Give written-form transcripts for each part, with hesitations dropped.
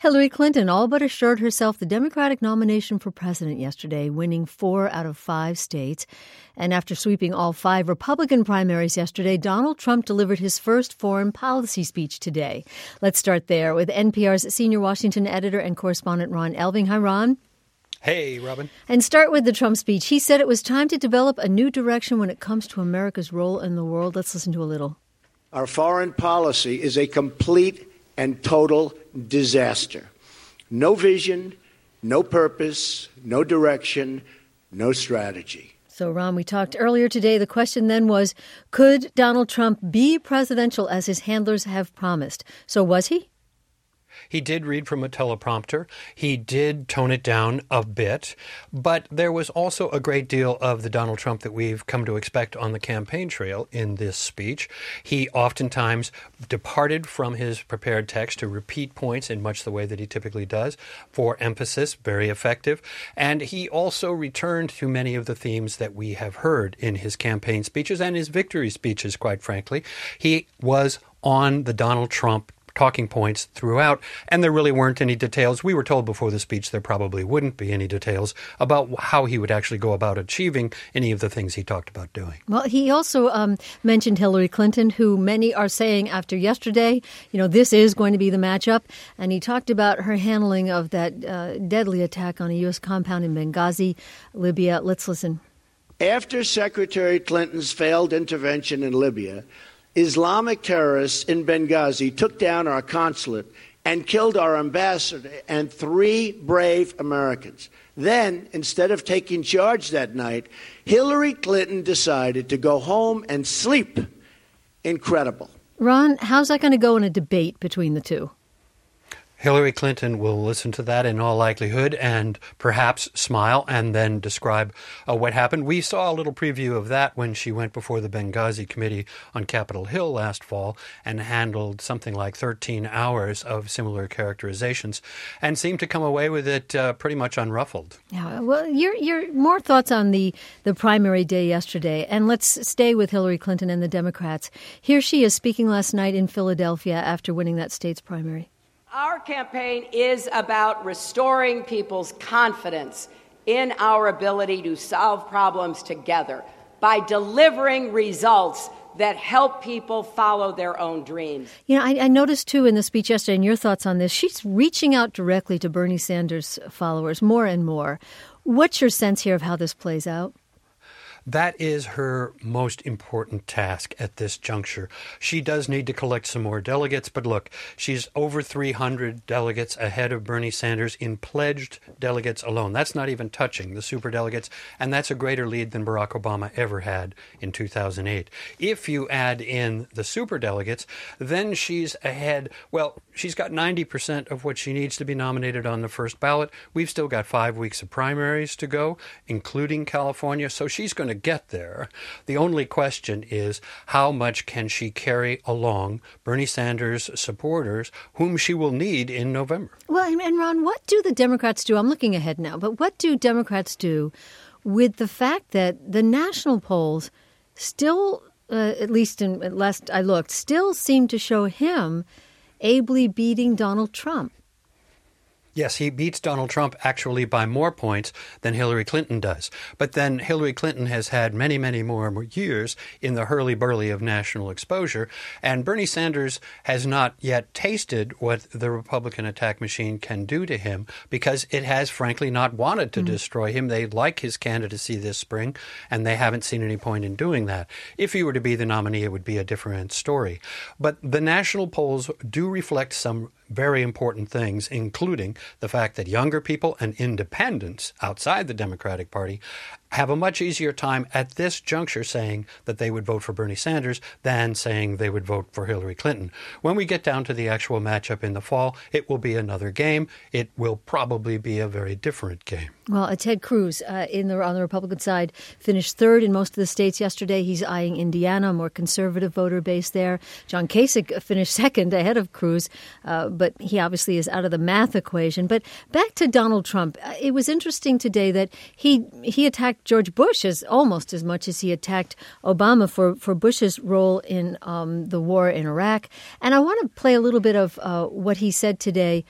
Hillary Clinton all but assured herself the Democratic nomination for president yesterday, winning 4 out of 5 states. And after sweeping all 5 Republican primaries yesterday, Donald Trump delivered his first foreign policy speech today. Let's start there with NPR's senior Washington editor and correspondent Ron Elving. Hi, Ron. Hey, Robin. And start with the Trump speech. He said it was time to develop a new direction when it comes to America's role in the world. Let's listen to a little. Our foreign policy is a complete and total disaster. No vision, no purpose, no direction, no strategy. So, Ron, we talked earlier today. The question then was, could Donald Trump be presidential as his handlers have promised? So was he? He did read from a teleprompter. He did tone it down a bit. But there was also a great deal of the Donald Trump that we've come to expect on the campaign trail in this speech. He oftentimes departed from his prepared text to repeat points in much the way that he typically does for emphasis, very effective. And he also returned to many of the themes that we have heard in his campaign speeches and his victory speeches, quite frankly. He was on the Donald Trump talking points throughout, and there really weren't any details. We were told before the speech there probably wouldn't be any details about how he would actually go about achieving any of the things he talked about doing. Well, he also mentioned Hillary Clinton, who many are saying after yesterday, this is going to be the matchup. And he talked about her handling of that deadly attack on a U.S. compound in Benghazi, Libya. Let's listen. After Secretary Clinton's failed intervention in Libya, Islamic terrorists in Benghazi took down our consulate and killed our ambassador and 3 brave Americans. Then, instead of taking charge that night, Hillary Clinton decided to go home and sleep. Incredible. Ron, how's that going to go in a debate between the two? Hillary Clinton will listen to that in all likelihood and perhaps smile and then describe what happened. We saw a little preview of that when she went before the Benghazi Committee on Capitol Hill last fall and handled something like 13 hours of similar characterizations and seemed to come away with it pretty much unruffled. Yeah, well, your more thoughts on the primary day yesterday, and let's stay with Hillary Clinton and the Democrats. Here she is speaking last night in Philadelphia after winning that state's primary. Our campaign is about restoring people's confidence in our ability to solve problems together by delivering results that help people follow their own dreams. I noticed, too, in the speech yesterday, and your thoughts on this, she's reaching out directly to Bernie Sanders followers more and more. What's your sense here of how this plays out? That is her most important task at this juncture. She does need to collect some more delegates, but look, she's over 300 delegates ahead of Bernie Sanders in pledged delegates alone. That's not even touching the superdelegates, and that's a greater lead than Barack Obama ever had in 2008. If you add in the superdelegates, then she's ahead. Well, she's got 90% of what she needs to be nominated on the first ballot. We've still got 5 weeks of primaries to go, including California, so she's going to get there. The only question is, how much can she carry along Bernie Sanders supporters, whom she will need in November? Well, and Ron, what do the Democrats do? I'm looking ahead now, but what do Democrats do with the fact that the national polls still, at least last I looked, still seem to show him ably beating Donald Trump? Yes, he beats Donald Trump actually by more points than Hillary Clinton does. But then Hillary Clinton has had many, many more years in the hurly-burly of national exposure, and Bernie Sanders has not yet tasted what the Republican attack machine can do to him because it has, frankly, not wanted to destroy him. They like his candidacy this spring, and they haven't seen any point in doing that. If he were to be the nominee, it would be a different story. But the national polls do reflect some very important things, including the fact that younger people and independents outside the Democratic Party have a much easier time at this juncture saying that they would vote for Bernie Sanders than saying they would vote for Hillary Clinton. When we get down to the actual matchup in the fall, it will be another game. It will probably be a very different game. Well, Ted Cruz on the Republican side finished third in most of the states yesterday. He's eyeing Indiana, a more conservative voter base there. John Kasich finished second ahead of Cruz, but he obviously is out of the math equation. But back to Donald Trump. It was interesting today that he attacked George Bush almost as much as he attacked Obama for Bush's role in the war in Iraq. And I want to play a little bit of what he said today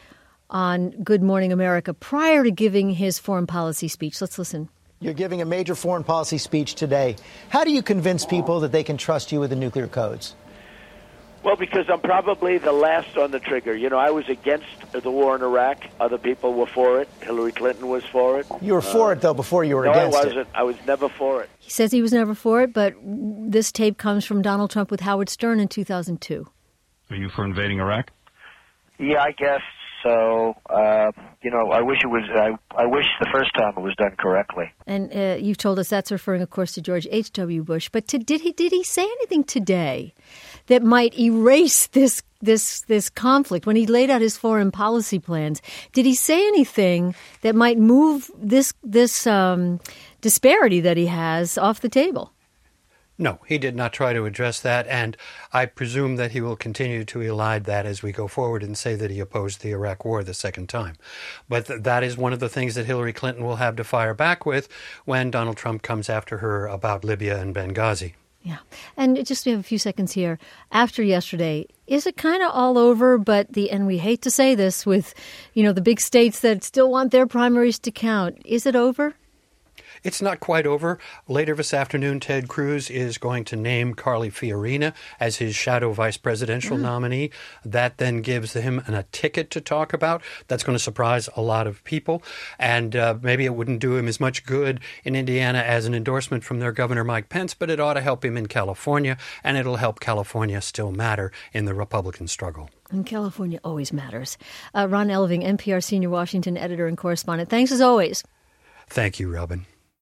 on Good Morning America prior to giving his foreign policy speech. Let's listen. You're giving a major foreign policy speech today. How do you convince people that they can trust you with the nuclear codes? Well, because I'm probably the last on the trigger. You know, I was against the war in Iraq. Other people were for it. Hillary Clinton was for it. You were for it, though, before you were against it. No, I wasn't. I was never for it. He says he was never for it, but this tape comes from Donald Trump with Howard Stern in 2002. Are you for invading Iraq? Yeah, I guess so. I wish it was. I wish the first time it was done correctly. And you've told us that's referring, of course, to George H.W. Bush. But did he say anything today that might erase this conflict when he laid out his foreign policy plans? Did he say anything that might move this disparity that he has off the table? No, he did not try to address that, and I presume that he will continue to elide that as we go forward and say that he opposed the Iraq War the second time. But that is one of the things that Hillary Clinton will have to fire back with when Donald Trump comes after her about Libya and Benghazi. Yeah. And just we have a few seconds here. After yesterday, is it kind of all over? And we hate to say this with, the big states that still want their primaries to count. Is it over? It's not quite over. Later this afternoon, Ted Cruz is going to name Carly Fiorina as his shadow vice presidential nominee. That then gives him a ticket to talk about. That's going to surprise a lot of people. And maybe it wouldn't do him as much good in Indiana as an endorsement from their governor, Mike Pence, but it ought to help him in California, and it'll help California still matter in the Republican struggle. And California always matters. Ron Elving, NPR senior Washington editor and correspondent. Thanks as always. Thank you, Robin.